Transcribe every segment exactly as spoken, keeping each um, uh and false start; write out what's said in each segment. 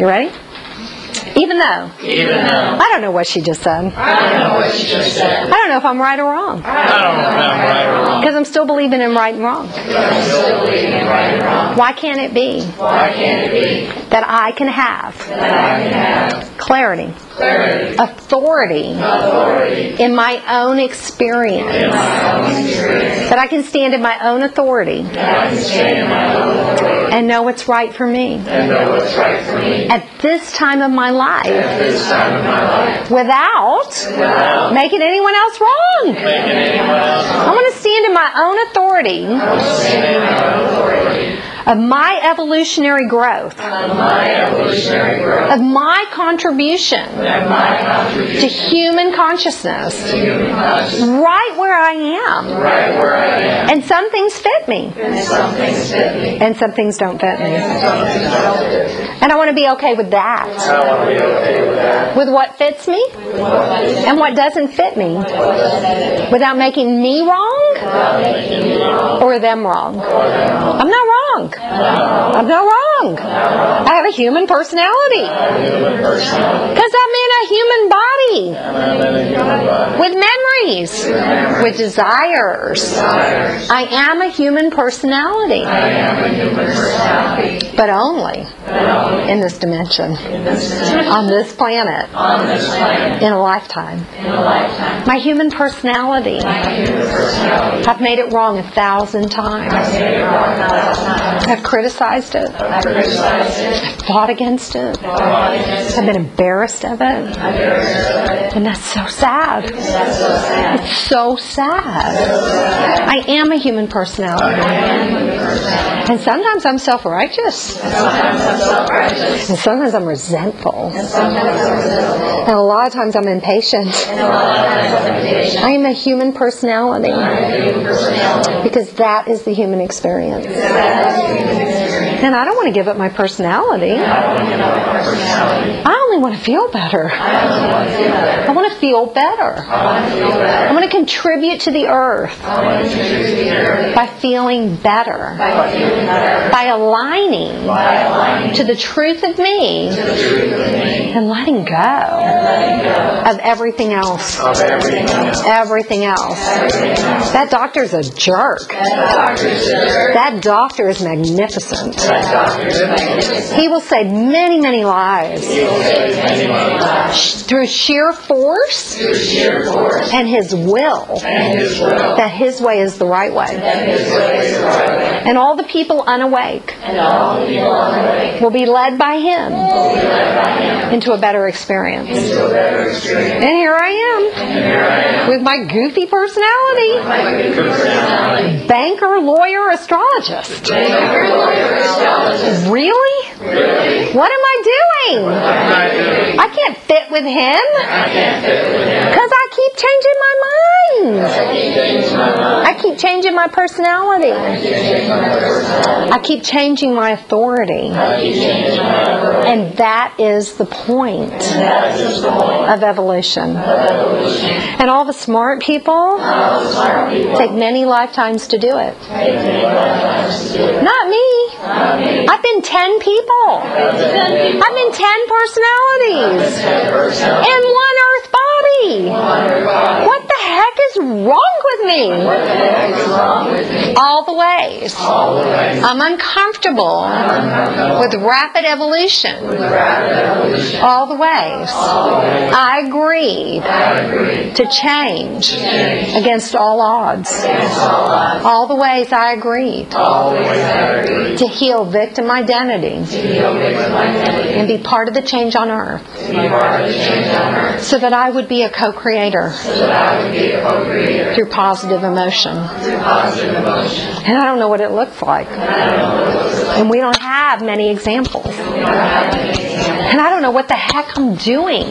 You ready? Even though. Even though. I don't know what she just said. I don't know what she just said. I don't know if I'm right or wrong. I don't know if I'm right or wrong. Because I'm still believing in right and wrong. I'm still believing in right and wrong. Why can't it be Why can't it be that I can have that I can have clarity, clarity, authority authority in my own experience? in my own experience? That I can stand in my own authority That I can stand in my own authority and know what's right for me and know what's right for me at this time of my life at this time of my life without without making anyone else wrong. making anyone else I wrong. want to stand in my own authority Stand in my own authority of my evolutionary growth, of my evolutionary growth, of my contribution and my to contribution human consciousness to human consciousness right where I am. right where I am. And some things fit me, And some things fit me. and some things don't fit me. Some things don't fit me. And I want to be okay with that, I want to be okay with that. with what fits me and what doesn't fit me, without making me wrong or them wrong. I'm not wrong. I'm not wrong. I have a human personality because I'm in a human body with memories, with desires. I am a human personality, I am a human personality. but only in this dimension, on this planet, On this planet, in a lifetime. in a lifetime. My human personality, Human personality. I've made it wrong a thousand times. I've criticized it. I criticized it. I've fought against it. Fought against I've been embarrassed of it. it. And that's so sad. That's so sad. It's so sad. I am a human personality. And sometimes I'm self-righteous. Sometimes I'm self-righteous. And sometimes I'm resentful. Sometimes I'm resentful. And a lot of times I'm impatient. And a lot of times I'm impatient. I am a human personality. Human personality. Because that is the human experience. That is human experience. And I don't want to give up my personality. I want to give up my personality. I only want to feel better. I only want to feel better. I want to feel better. I want to feel better. I want to contribute to the earth I want to contribute to the earth by feeling better, by feeling better. by aligning By aligning to the truth of me to the truth of me. and letting go Letting go of everything else. of everything else. Everything else. Everything else. That doctor's a jerk. That doctor's a jerk. That doctor is magnificent. That doctor's a magnificent. He will say many, many lies He will say many, many lies. through sheer force Through sheer force and his will and his will. that his way is the right way. And his way is the right way. And all the people unawake And all the people on the way will be led by him will be led by him into a better experience. into a better experience. And here I am And here I am. with my goofy personality. My good personality. Banker, lawyer, astrologist. Banker, lawyer, astrologist. Really? Really? What am I doing? What am I doing? I can't fit with him I can't fit with him. because I keep changing my mind. I keep changing my mind. I keep changing my personality. I keep changing my personality. I keep changing my authority. I keep changing my authority. And that is the point That is the point of evolution. of evolution. And all the smart people All the smart people take many lifetimes to do it. take many lifetimes to do it. Not me. Not me. I've been ten people. I've been I've been ten personalities ten percent. in one earth body. What What the heck is wrong with me? the heck is wrong with me? All the ways. All the way. I'm uncomfortable with rapid evolution. Rapid evolution. All the ways. I agreed I agree. to change against all odds. Against all odds. All the ways I agreed All the ways I agree. to heal victim identity To heal victim identity. and be part of the change on earth To be part of the change on earth. so that I would be a co-creator So that I would be a co-creator through positive emotion. through positive emotion. And I don't know what it looks like. And we don't have many examples. And I don't know what the heck I'm doing.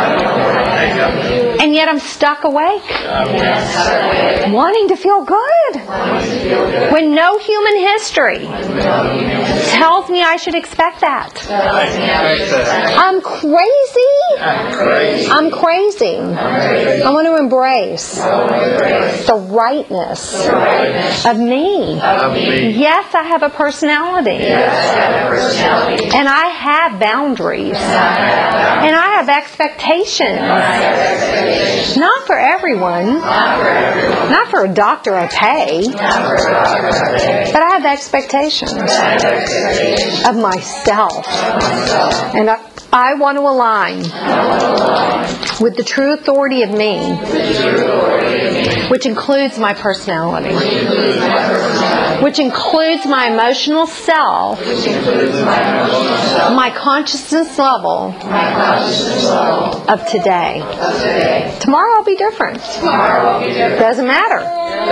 And yet I'm stuck awake, wanting to feel good. When no human history tells me I should expect that. I'm crazy? I'm crazy. I'm crazy. I want to embrace the rightness of me. Yes, I have a personality. And I have boundaries. And I have expectations. Not for everyone. Not for a doctor I pay. But I have expectations of myself. And I, I want to align with the true authority of me, which includes my personality, which includes my emotional self, my consciousness level of today. Tomorrow will be different. Doesn't matter.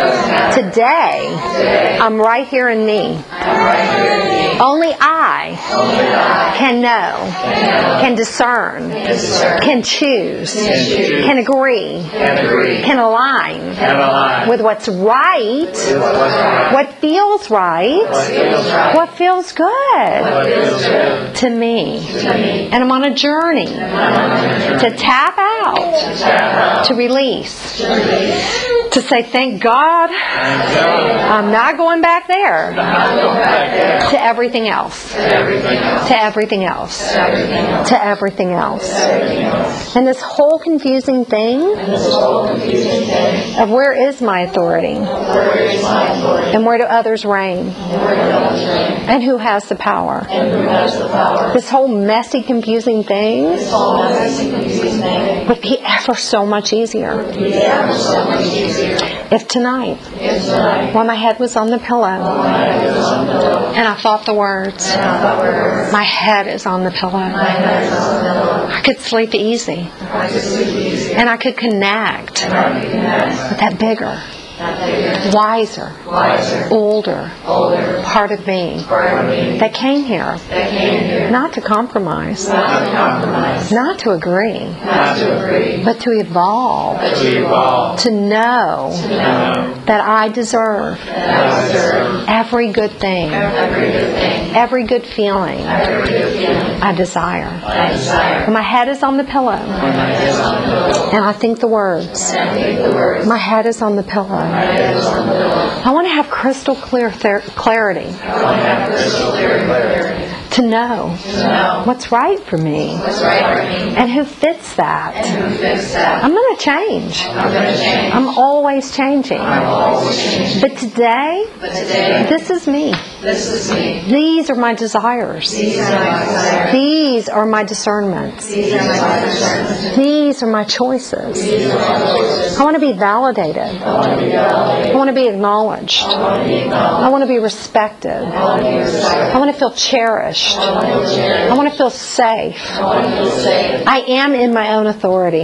Today, I'm right here in me. Only I can know, can discern, can choose, can agree, can align with what's right, what feels right, what feels good to me. And I'm on a journey to tap out, to release, to say, thank God, I'm not going back there, to everything else, to everything else, to everything else. And this whole confusing thing of where is my authority, and where do others reign, and who has the power. This whole messy, confusing thing would be ever so much easier if tonight, while my head was on the pillow and I thought the words, my head is on the pillow, I could sleep easy, and I could connect with that bigger, wiser, older part of me that came here not to compromise, not to agree, but to evolve, to know that I deserve every good thing, every good feeling I desire. When my head is on the pillow and I think the words, my head is on the pillow, I want to have crystal clear ther- clarity to know what's right for me and who fits that. I'm going to change. I'm always changing. But today, this is me. These are my desires. These are my discernments. These are my choices. I want to be validated. I want to be acknowledged. I want to be respected. I want to feel cherished. I want to feel safe. I am in my own authority.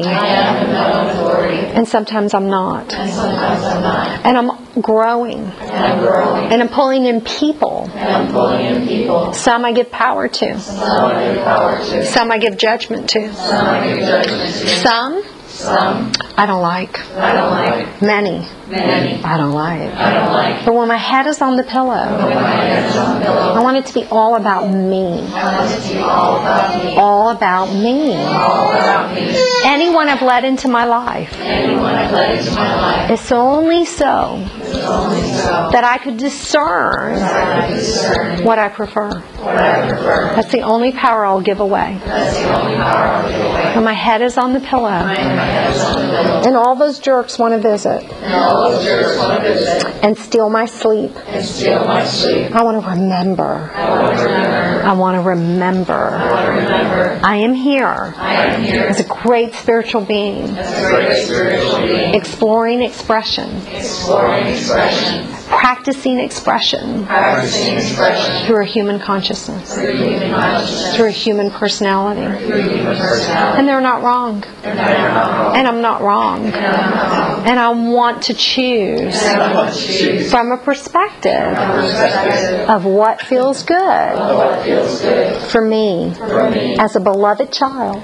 And sometimes I'm not. And I'm growing. And I'm pulling in people. Some I give power to. Some I give judgment to. Some Some I don't like. I don't like. Many. Many. I don't like. I don't like. But when my head is on the pillow, I want it to be all about me. I want it to be all about me. All about me. All about me. Anyone I've let into my life. Anyone I've let into my life. It's only so, it's only so that I could discern, I discern what I prefer. What I prefer. That's the only power I'll give away. That's the only power I'll give away. When my head is on the pillow. And all those jerks want to visit. And all those jerks want to visit. And steal my sleep. And steal my sleep. I want to remember. I want to remember. I want to remember. I want to remember. I am here. I am here. As a great spiritual being. As a great spiritual being. Exploring expression. Exploring expression. Practicing expression. Practicing expression. Through a human consciousness. Through a human consciousness. Through a human personality. Through a human personality. And they're not wrong. They're not wrong. And I'm not wrong. And I want to choose from a perspective of what feels good for me as a beloved child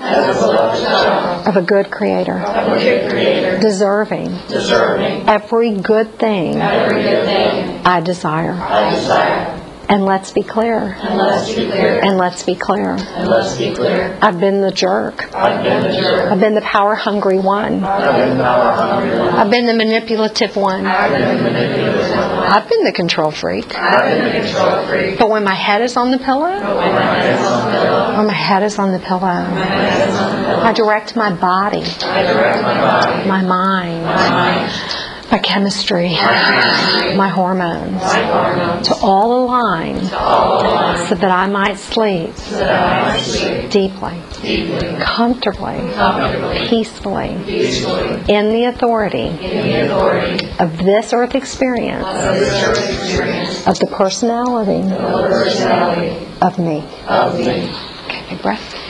of a good Creator, deserving every good thing I desire. And let's be clear. And let's be clear. And let's be clear. And let's be clear. I've been the jerk. I've been the jerk. I've been the power-hungry one. I've been the power hungry one. I've been the manipulative one. I've been the manipulative one. I've been the control freak. I've been the control freak. But when my head is on the pillow, But when my head is on the pillow, when my head is on the pillow, my head is on the pillow, I direct my body, I direct my body, my mind, my mind, my chemistry, chemistry, my hormones, my hormones, to all align to all align, so that I might sleep so that I might sleep deeply, deeply, comfortably, comfortably, peacefully, peacefully, in the authority in the authority of this earth experience, of this earth experience, of the personality of the personality of me. of me. Okay, big breath.